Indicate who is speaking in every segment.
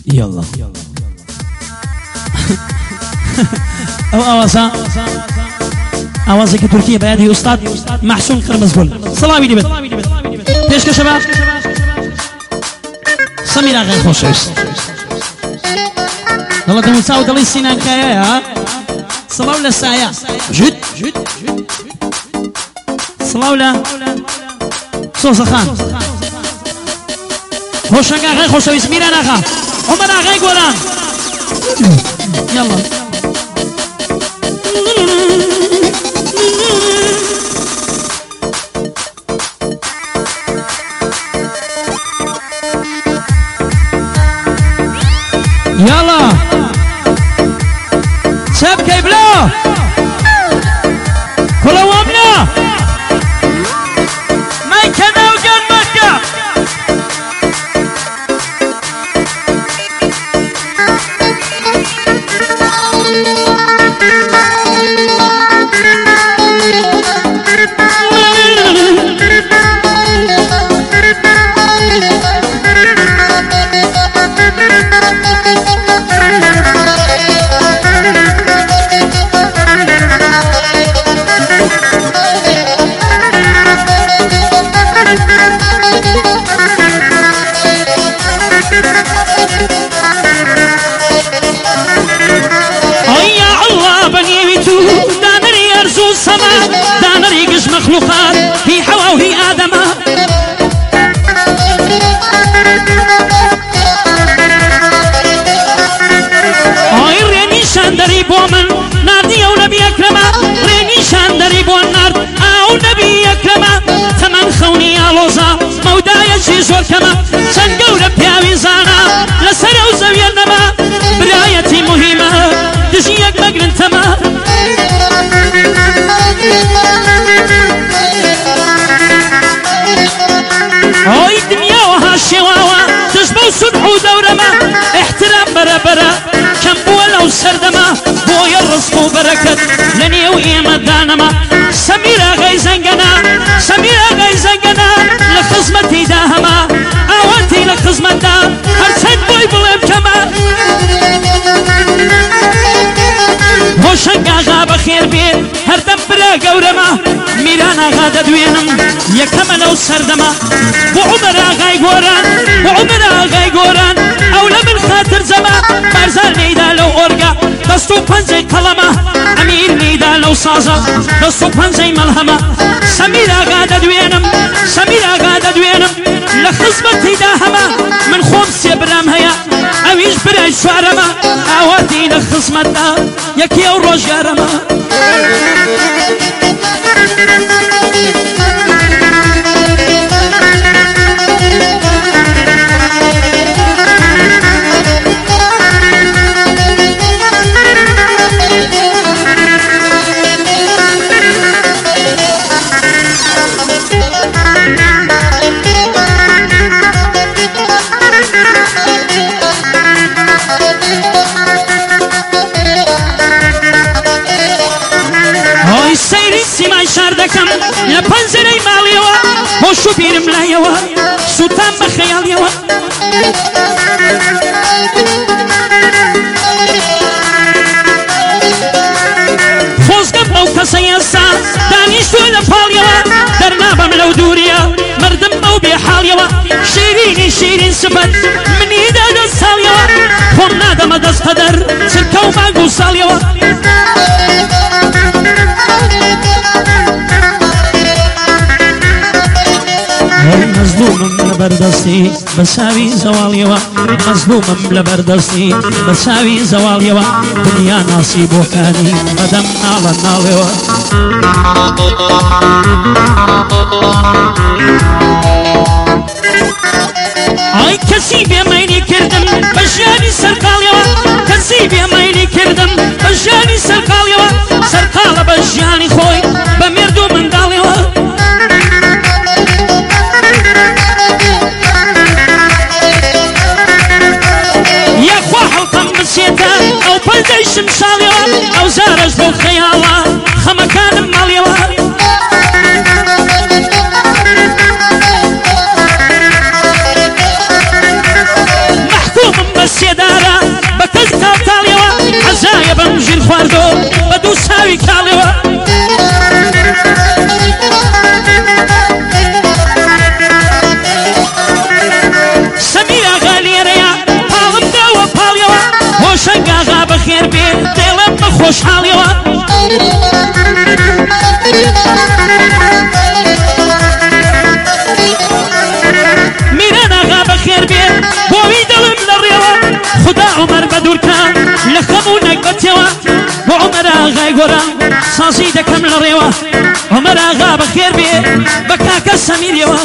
Speaker 1: يلا او اوازك تركيا بيدي استاذ محسون قرمزگل سلامی دیبد پیش که شباب سميرة غير خوشش والله دم ساود الله سنان كايا صلاة ولا سايا جد صلاة ولا صوص خان خوشنگا غير خوشش سميرة ناخا عمر غير قولان يلا يلا شبكة بلا كل وامنا ما يكنا وجان مكة مخلوقات هي حواء وهي آدم هاي ريني شاندري بومن نادي أو نبي أكرم ريني شاندري بون نار أو نبي أكرم ثمن خوني علوزا مودا يشي زور كما سنقول بياوي زانا لسر وزويا النما برايتي مهمة تجيك مقرن تما هاي الدنيا وهالشواوة تشبه صلح ودورما احترام برا كم بولا وسردما بويا الرزق وبركة لني وإيمة دانما سميرة غي زنقنا لخزمتي داهما اوانتي لخزمت دا هرسن بوي بلم كما هوشنگا غاب خير بيت هردم برا قورما ميرانا غادا دوينم يكما لو سردما وعمرا غاي قوران اولا من خاطر زما بارزال نيدا لو اورقا دستو پنزي قلما امير نيدا لو سازا دستو پنزي ملهما سميرا غادا دوينم لخزمتي داهما من خمس برام هيا اويش براي شوارما اواتي لخزمتا يكي او روجارما شاردكم لبنزري ماليوا هوشو بيرم لايوا سوتان بخياليوا فوزقب او كسيسا دانيشتو لفاليوا درنابم لو دوريا مردم او بحاليوا شيرين سبت من ايدا دستاليوا هم نادم دست قدر سلكو ماقو ساليوا مظلوم لبردستي بساوي زواليوا مظلوم لبردستي بساوي زواليوا دنيا نصيب وكاني مدام على الناليوا اي كسيب يا ميني كردم بجاني سرقاليوا كسيب يا ميني كردم بجاني سرقاليوا سرقال بجاني خوي بمردو من داليوا او بلدي شمساليوا او زارج بالخيالا خمكان ماليوا گۆرە سازی دەکەم لە ڕێوە عومەر ئاغا بەخێر بێ بە کاکە سەمیرەوە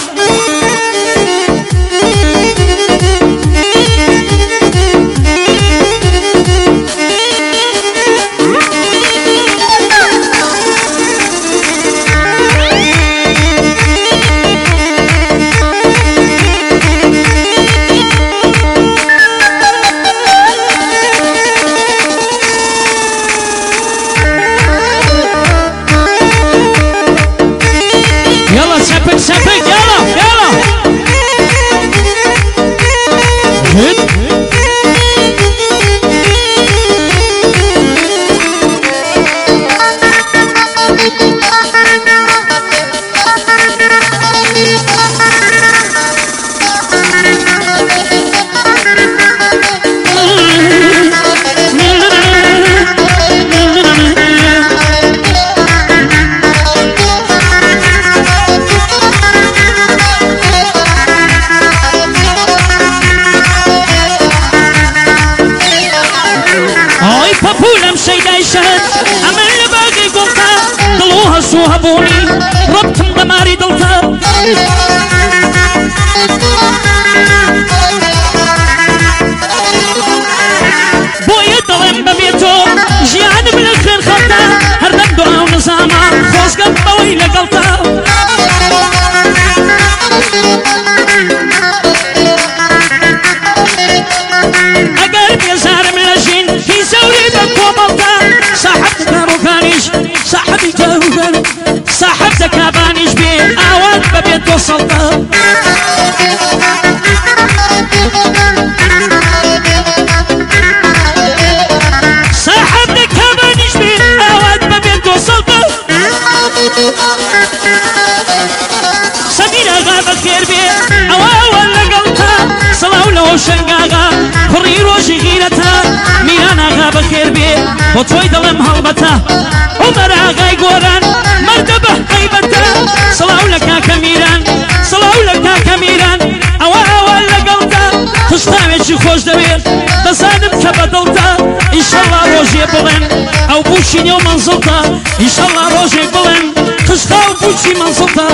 Speaker 1: سەپێک یاڵە یاڵە پەپولم شەیدای شەهد ئەمە لە باغی گوڵتا دڵ و هەسوو هەبوونی ڕەبتم بەماری دڵتا بۆیە دەڵێم بەبێ تۆ ژیانم لە خوێن خەڵتا هەردەم دوعا و نزامە خۆزگەم بەوەی لەگەڵتا ئەگەر بێزارم لە ژین هی زەوری بە کۆمەڵتا ساحەب دەکابووکانیش ساحەبی جاروگەن ساحەب دەکابانیش بێ ئاوات بەبێت تۆ سەڵتا ساحەب دەکابانیش بێ ئاوات بەبێت تۆ سەڵتا سەمیر ئاغا بەخێر بێ ئەوە لەگەڵتا سەڵاو لەوە شەنگاغا کوڕی ڕۆژی غیرەتە میران ئاغا بەخێر بێ بۆ تۆی دەڵێم هەڵبەتە عومەر ئاغای گۆران مەردە بە هەیبەتە سەڵاو لە کاکە میران سەڵاو لە کاکە میران ئەوە لەگەڵتا تشتاوێکی خۆش دەوێت دەزانم کە بەدڵتا ئینشەڵڵا ڕۆژێ بڵێن ئەو بوشی نێو مەنزڵتا ئینشەڵڵا ڕۆژێک بڵێن تشتا و بوشی مەنزڵتا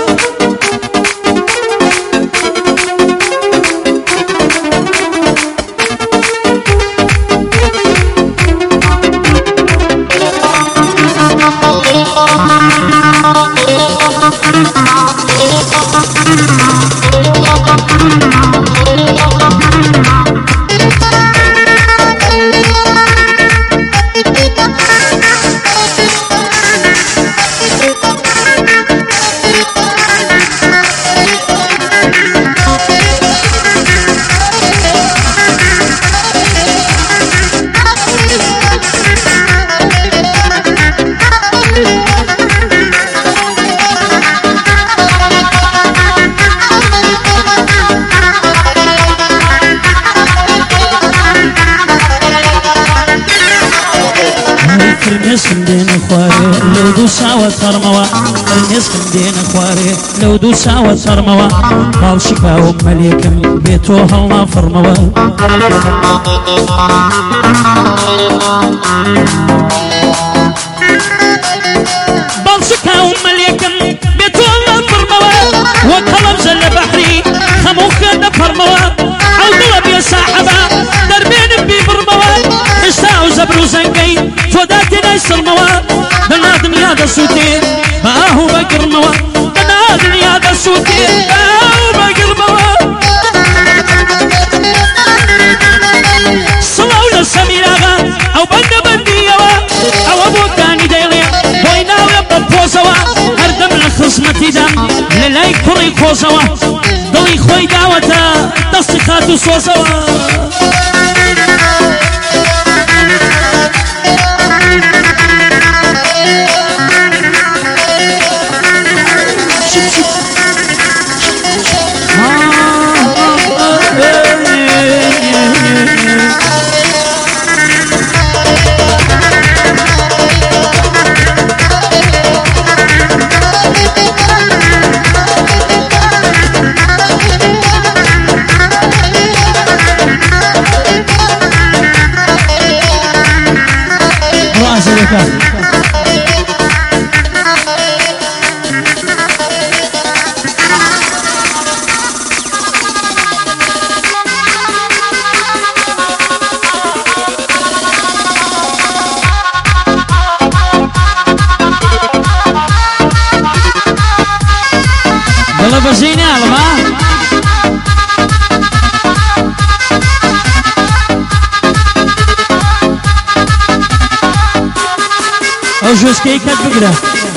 Speaker 1: فرمێسم دێنە خوارێ لەو دوو ساوە تەڕمەوە فرمێسم دێنە خوارێ لەو دوو ساوە تەڕمەوە باڵشی کاوم مەلێکم بێ تۆ هەڵنا فڕمەوە باڵشی کاوم مەلێکم بێ تۆ هەڵنا فڕمەوە وەک هەڵەبزە لە بەحری هەموو خوێن دەپەڕمەوە ئەو دڵە بێ ساحەبە دەربێنم بیبڕمەوە هێشتا ئەو زەبر و زەنگەی تۆ داتێنای سڵمەوە بەنا دنیا دەسووتێ بە ئاهو بەگڕمەوە بەنا دنیا دەسووتێ بە ئاهو بەگڕمەوە سڵاو لە سەمیر ئاغا ئەو بەندە بەندیەوە ئەوە بۆکانی دەیڵێ بۆی ناوێ بە پۆزەوە هەردەم لە خزمەتیدام لە لای کوڕی کۆزەوە دڵی خۆی داوەتە دەستی خات و سۆزەوە بکە دڵە بەژەی ناڵم ها ئەو ژۆسکەی کەت بگرە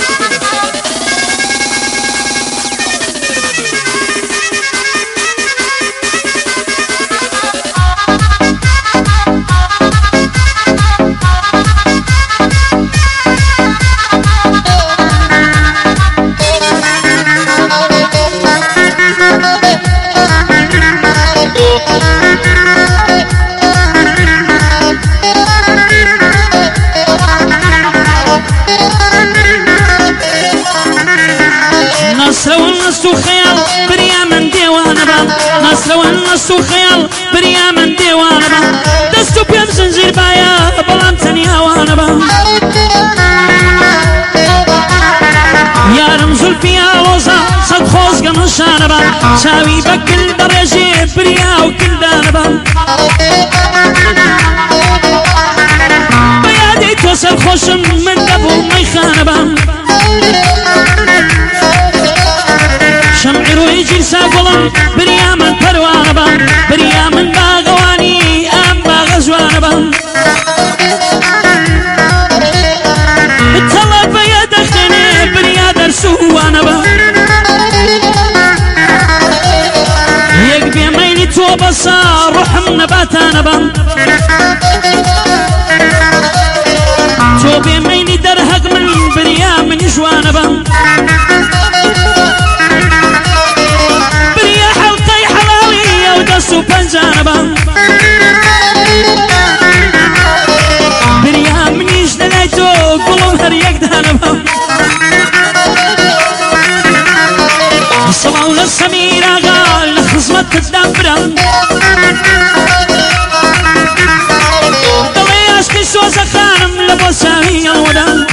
Speaker 1: نص وخيال بريا من ديوانا با دستو بيم زنجير بايا بلام تنيا وانا با يا رمز البيا لوزا صد خوز قمشانا با شاوي بكل بريجي بريا وكل دانا با بيادي توصل خوشم من دبو ميخانا با شمعي روي جلسا قلم بريا من پروانا با بريا من باغواني ام باغزوانا با الطلب بيا دخني بريا درسوانا با يقبي ميلي تو بصار روح نباتانا با تو بي ميلي درهق من بريا من جوانا با سوبنجانبا بريا منيش دليتو قلوم هر يك دانبا الصلاة للسميرة قال لخصمة تدبرا دلي عشقي سوزة خانم لبوساوي الودا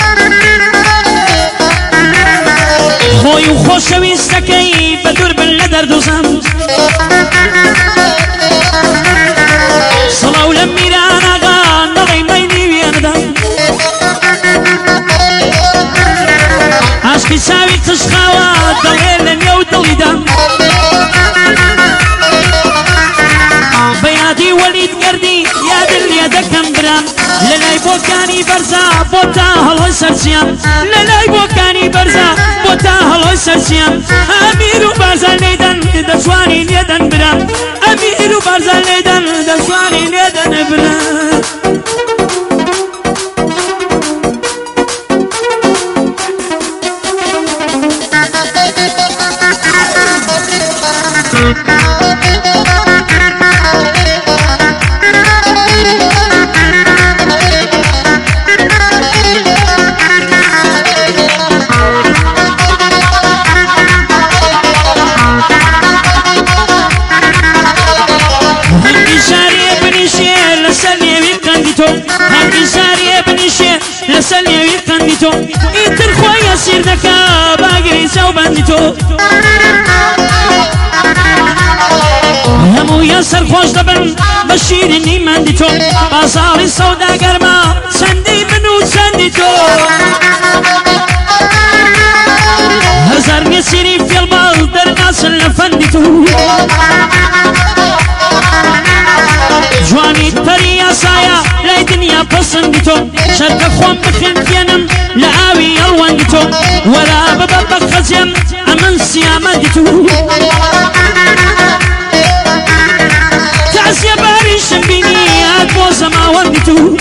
Speaker 1: خوي وخوشوي استكي بدور باللدر دوزام صلاة لميرانا قال نغي ميني وياندا عشقي ساوي تشخاوات دليل لن يودلي دام بيادي وليد قردي يا دل يدكم برام للاي بوكاني برزا بوتا هلوي سرسيام للاي بوكاني برزا بوتا هلوي سرسيام أميرو برزا ليدن دسواني ليدن برام أميرو برزا ليدن دسواني ليدن برام لسلي ويقندتو إنتر خويا سير دكا باقري سو بندتو همو يسر خوش دبن بشيرني مندتو بازار السودا قرما سندي منو سندتو هزار يسيري في البال درناس لفندتو جواني تريا سايا لا دنيا بسندتو شرك خوان بخلفينم لعاوي الواندتو ولا ببابا خزيم امن سيامدتو تعزي باريش بيني ادبوز ما واندتو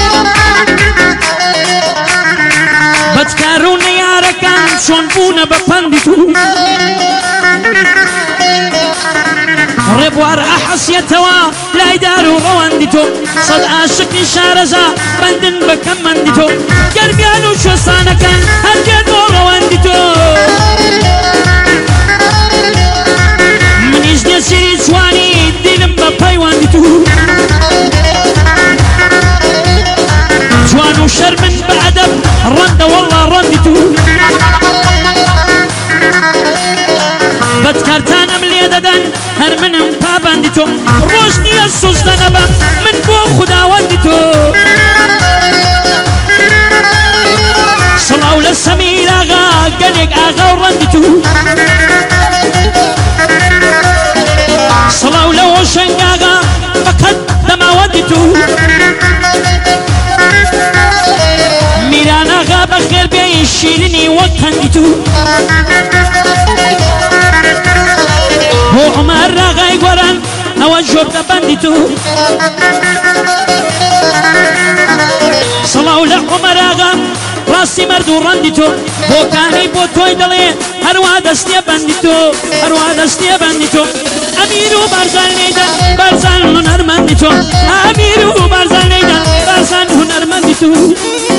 Speaker 1: بتكارون يا ركان شون بونا بفندتو ربوار أحس يتوا لا يدارو غواندتو صد عاشقني شارزا بندن بكم مندتو قلبيانو شو صانا كان هرجدو غواندتو من يجدي سيري سواني دينم بباي واندتو جوانو شرب هر منم پابندی تو روش نیه سوزدنبا من بو خداوندی تو صلاو لسمیر آغا گلگ آغا و رندی تو صلاو لوشنگ آغا فقط دماوندی تو میران آغا بخیر بیای شیرینی وقتندی تو هو عمر آغای گوران او جرد بندی تو صلاو لعمر آغا راسی مردو رندی تو بو کانی بو توی دلی هروا دستی بندی تو هروا دستی بندی تو امیرو برزن نیدن برزن هنرمندی تو امیرو برزن نیدن برزن هنرمندی تو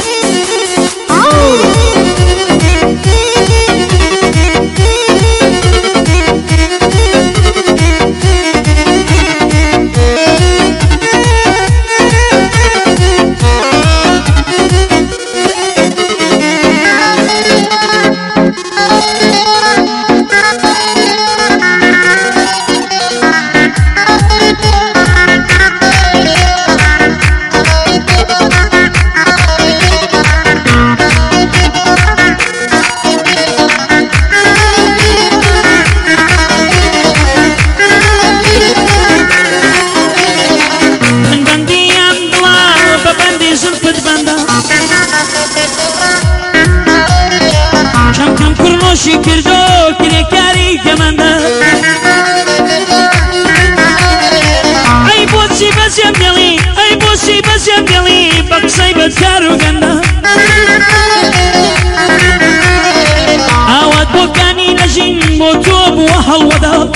Speaker 1: عواد بوكاني نجم موتوب وهالودا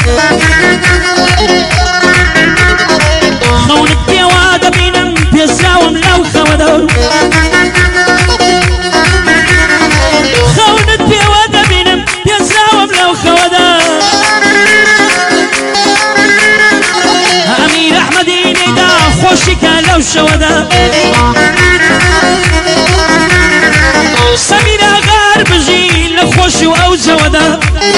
Speaker 1: خونك بيوادا بينم بيساوم لو خودا خونك بيوادا بينم بيساوم لو خودا أمير أحمدي نيدا خوشك لو شودا سمير غار بجي لخوش او زودا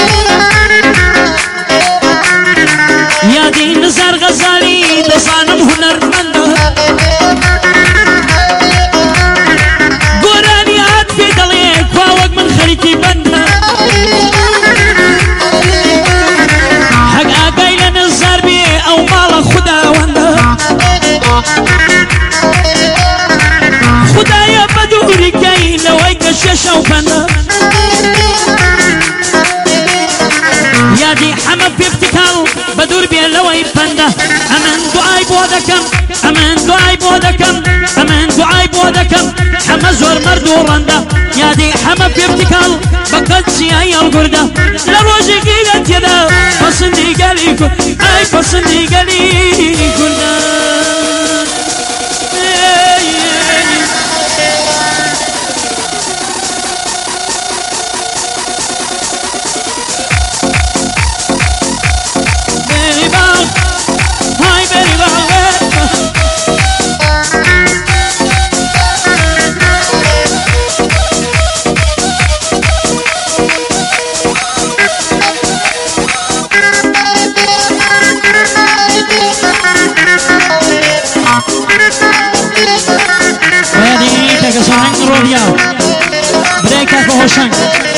Speaker 1: يا دين نزار غزالي دصانم هنرمندا قراني عاد في دليك واوق من خليتي بندا حق اقايل نزار بي او مال خدا وندا خدايا بدوري كاين لويك الشاشة وفنا يا دي حمد في ابتكار بدور بيا لوي فنا أمن دعاي بودكم أمن دعاي بودكم أمن دعاي بودكم حمد زور مردو رندا يا دي حمد في ابتكار بقد سياي القردة لروجي قيلت يدا فصندي قاليكو أي فصندي قاليكو بريكا فهوشنك